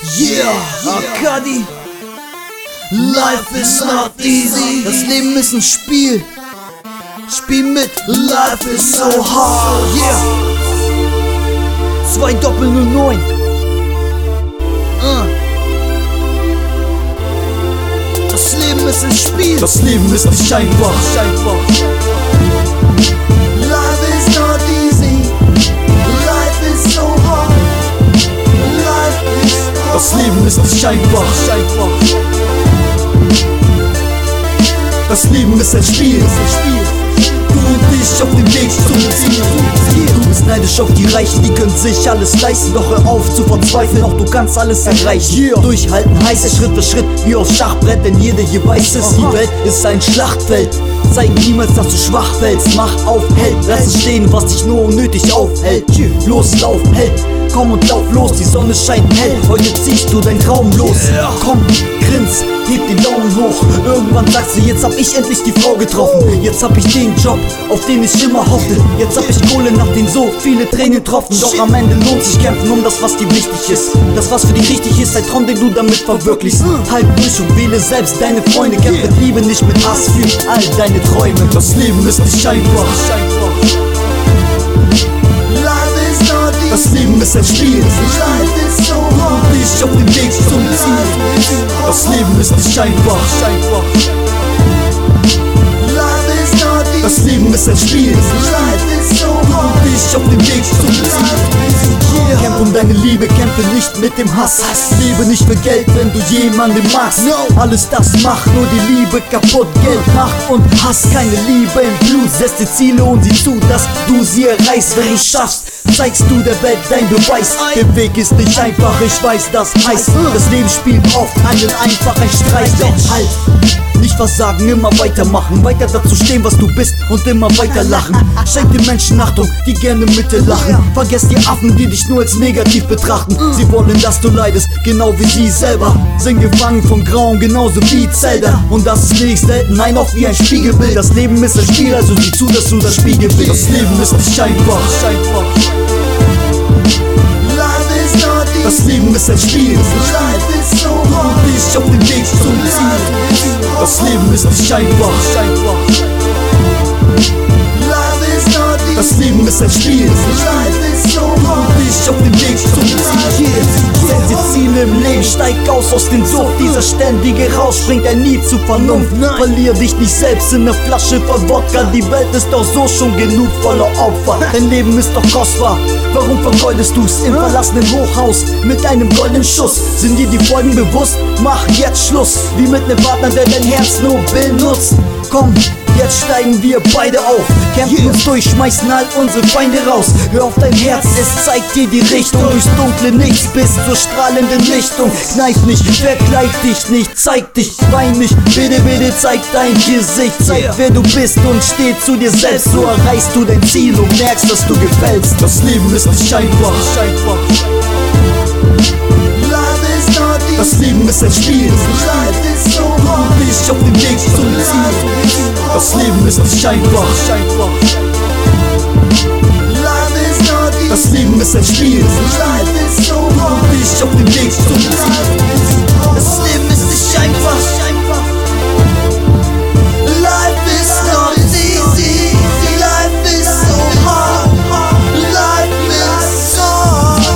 Yeah, Arkadi. Life is not easy. Das Leben ist ein Spiel. Spiel mit. Life is so hard. Yeah. 2 Doppel-09. Das Leben ist ein Spiel. Das Leben ist nicht einfach. Life is not easy. Life is so hard. Life is hard. Das Leben ist nicht einfach. Das Leben ist ein Spiel. Du und ich auf dem Weg zum Ziel. Du bist neidisch auf die Reichen, die können sich alles leisten. Doch hör auf zu verzweifeln, auch du kannst alles erreichen. Durchhalten heißt es Schritt für Schritt, wie auf Schachbrett. Denn jeder hier weiß es, die Welt ist ein Schlachtfeld. Zeig niemals, dass du schwach fällst. Mach auf, Held, lass es stehen, was dich nur unnötig aufhält. Los, lauf, Held, komm und lauf los, die Sonne scheint hell. Heute ziehst du dein Traum los. Komm, grins, heb den Daumen hoch. Irgendwann sagst du, jetzt hab ich endlich die Frau getroffen. Jetzt hab ich den Job, auf den ich immer hoffte. Jetzt hab ich Kohle, nach den so viele Tränen tropfen. Doch am Ende lohnt sich kämpfen um das, was dir wichtig ist. Das, was für dich richtig ist, ein Traum, den du damit verwirklichst. Halt durch und wähle selbst deine Freunde. Kämpf mit Liebe, nicht mit Hass für all deine Träume. Das Leben ist nicht einfach. Das Leben ist ein Spiel. Life is so hard. Und ich auf dem Weg zum Ziel. Das Leben ist nicht einfach. Life is not easy. Das Leben ist ein Spiel. Life is so hard. Und ich auf dem Weg zum Ziel. Kämpf um deine Liebe, kämpfe nicht mit dem Hass. Lebe nicht für Geld, wenn du jemanden magst. Alles das macht nur die Liebe kaputt. Geld, Macht und Hass, keine Liebe im Blut. Setz dir Ziele und sieh zu, dass du sie erreichst. Wenn du schaffst, zeigst du der Welt dein Beweis. Der Weg ist nicht einfach, ich weiß, das heißt, das Leben spielt oft einen einfachen Streich. Doch halt, nicht versagen, immer weitermachen. Weiter dazu stehen, was du bist und immer weiter lachen. Schenk den Menschen Achtung, die gerne mit dir lachen. Vergesst die Affen, die dich nur als negativ betrachten. Sie wollen, dass du leidest, genau wie sie selber. Sind gefangen von Grauen, genauso wie Zelda. Und das ist nicht selten, nein, auch wie ein Spiegelbild. Das Leben ist ein Spiel, also sieh zu, dass du das Spiegelbild. Das Leben ist nicht einfach. Das Leben ist ein Spiel. Life is so hard. Und ich auf dem Weg zum Ziel. Das Leben ist nicht einfach. Life is not easy. Das Leben ist ein Spiel. Life is so hard. Und ich auf dem Weg zum Ziel. Setz dir Ziele im Leben, steig aus dem Sumpf. Dieser ständige Rausch bringt ein nie zu Vernunft. Verlier dich nicht selbst in ne Flasche voll Wodka. Die Welt ist doch so schon genug voller Opfer. Dein Leben ist doch kostbar, warum vergeudest du's? Im verlassenen Hochhaus mit einem goldenen Schuss. Sind dir die Folgen bewusst? Mach jetzt Schluss. Wie mit nem Partner, der dein Herz nur benutzt. Komm, jetzt steigen wir beide auf. Kämpfen uns durch, schmeißen all unsere Feinde raus. Hör auf dein Herz, es zeigt dir die Richtung. Durchs dunkle Nichts bis zur strahlenden Lichtung. Kneif nicht, verkleid dich nicht, zeig dich, wein nicht. Bitte, bitte zeig dein Gesicht. Zeig wer du bist und steh zu dir selbst. So erreichst du dein Ziel und merkst, dass du gefällst. Das Leben ist nicht einfach. Life is not easy. Das Leben ist ein Spiel. Life is so hard. Und ich auf dem Weg zum Ziel. Das Leben ist nicht einfach. Life is not easy. Das Leben ist ein Spiel. Life is so hard. Und ich auf dem Weg zum Ziel. Das Leben ist nicht einfach. Life is not easy. Life is so hard. Life is so hard.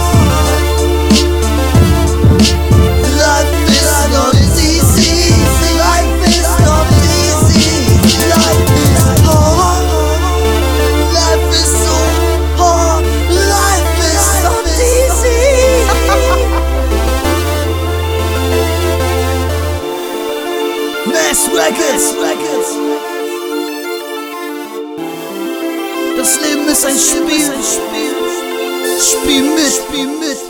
Life is not easy. Life is not easy. Life is hard. Life is so hard. Life is not easy. Mass Records. Das Leben ist ein Spiel. Spiel mit.